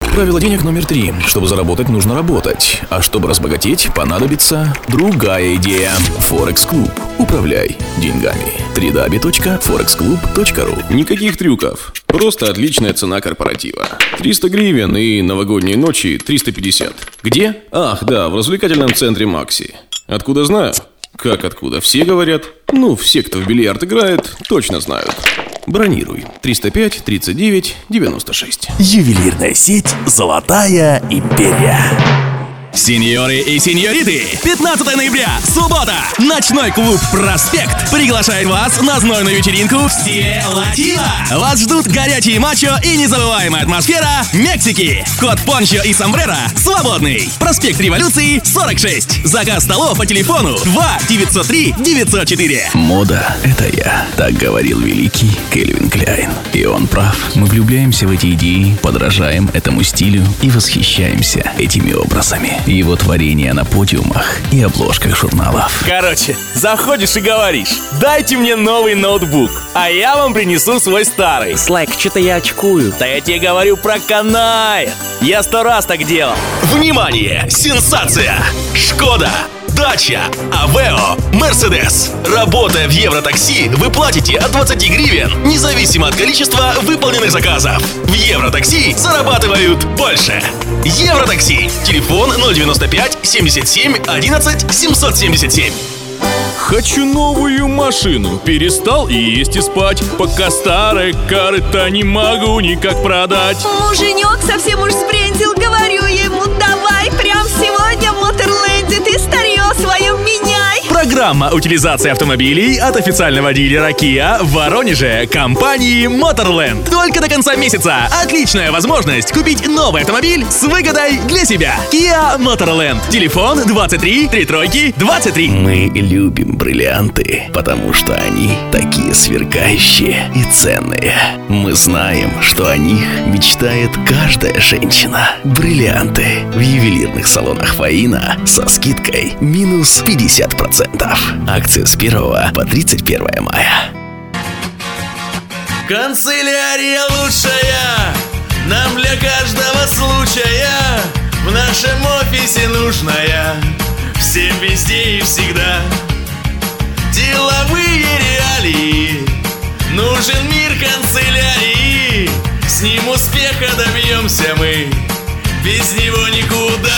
Правило денег номер 3. Чтобы заработать, нужно работать. А чтобы разбогатеть, понадобится другая идея. Форекс Клуб. Управляй деньгами. www.forexclub.ru. Никаких трюков. Просто отличная цена корпоратива. 300 гривен и новогодние ночи 350. Где? Ах, да, в развлекательном центре Макси. Откуда знаю? Как откуда? Все говорят. Ну, все, кто в бильярд играет, точно знают. Бронируй. 305 39 96. Ювелирная сеть «Золотая империя». Сеньоры и сеньориты, 15 ноября, суббота, ночной клуб «Проспект» приглашает вас на знойную вечеринку в стиле латино. Вас ждут горячие мачо и незабываемая атмосфера Мексики. Вход в пончо и сомбреро свободный. Проспект Революции, 46. Заказ столов по телефону 2-903-904. Мода — это я, так говорил великий Кельвин Кляйн. И он прав. Мы влюбляемся в эти идеи, подражаем этому стилю и восхищаемся этими образами. Его творения на подиумах и обложках журналов. Короче, заходишь и говоришь: дайте мне новый ноутбук, а я вам принесу свой старый. Слайк, что-то я очкую. Да я тебе говорю, проканает. Я 100 раз так делал. Внимание! Сенсация! Шкода, Дача, Авео, Мерседес. Работая в Евротакси, вы платите от 20 гривен, независимо от количества выполненных заказов. В Евротакси зарабатывают больше. Евротакси. Телефон 095 77 11 777. Хочу новую машину, перестал и есть и спать. Пока старая корыта не могу никак продать. Муженек совсем уж сбрендил, говорю ему: давай прям сегодня в Моторленде ты старье свое меняй. Программа утилизации автомобилей от официального дилера Kia в Воронеже компании Motorland. Только до конца месяца отличная возможность купить новый автомобиль с выгодой для себя. Kia Motorland. Телефон 23 33 23. Мы любим бриллианты, потому что они такие сверкающие и ценные. Мы знаем, что о них мечтает каждая женщина. Бриллианты в ювелирных салонах Фаина со скидкой минус 50%. Акция с 1 по 31 мая. Канцелярия лучшая, нам для каждого случая. В нашем офисе нужная, всем везде и всегда. Деловые реалии, нужен мир канцелярии. С ним успеха добьемся мы, без него никуда.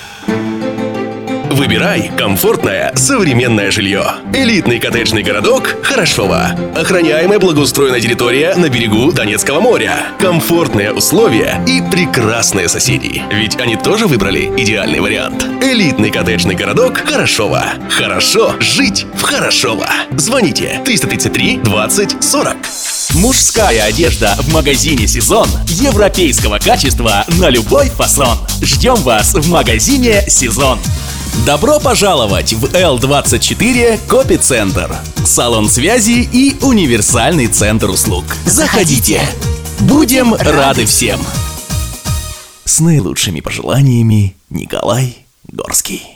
Выбирай комфортное, современное жилье. Элитный коттеджный городок Хорошово. Охраняемая благоустроенная территория на берегу Донецкого моря. Комфортные условия и прекрасные соседи. Ведь они тоже выбрали идеальный вариант. Элитный коттеджный городок Хорошово. Хорошо жить в Хорошово. Звоните 333 20 40. Мужская одежда в магазине «Сезон» европейского качества на любой фасон. Ждем вас в магазине «Сезон». Добро пожаловать в L24 Копи-центр, салон связи и универсальный центр услуг. Заходите! Будем рады всем! С наилучшими пожеланиями, Николай Горский.